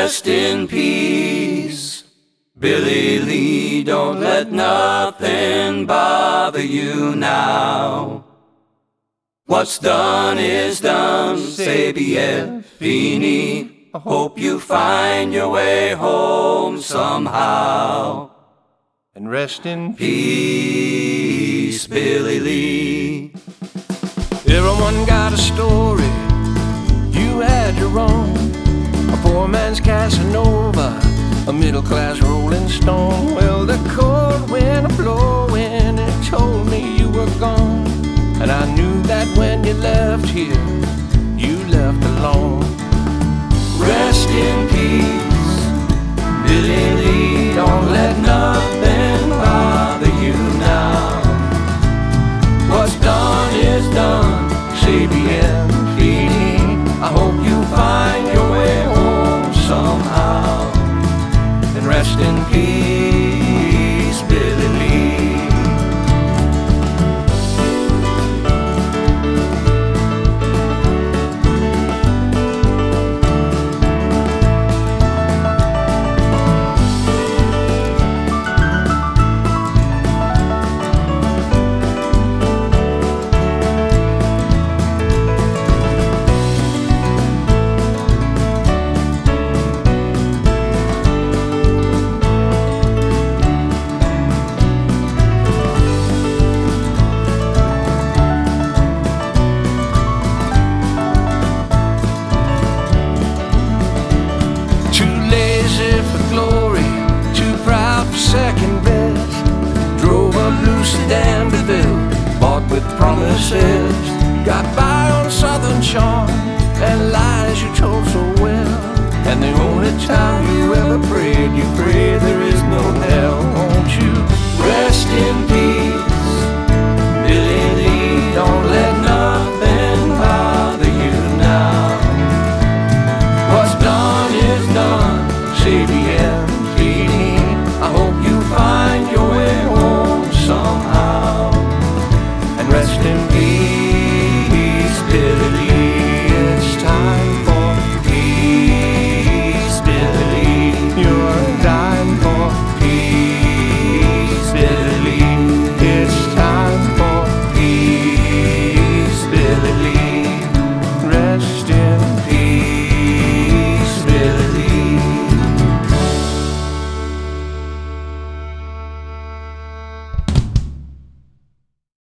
Rest in peace, Billy Lee. Don't let nothing bother you now. What's done is done, Sabia Feeney. I hope you find your way home somehow. And rest in peace, Billy Lee. Everyone got a story, you had your own. A poor man's Casanova, a middle-class Rolling Stone. Well, the cold wind blowing, it told me you were gone. And I knew that when you left here, you left alone. Rest in peace, Billy Lee. Don't let nothing bother you now. What's done is done, Sabia Feeney. I hope you find your way home somehow. And rest in peace, Billy Lee. Second best, drove a blue sedan DeVille, bought with promises, got by on Southern charm and lies you told so well. And the only time you ever prayed, you prayed there is no hell. Won't you rest in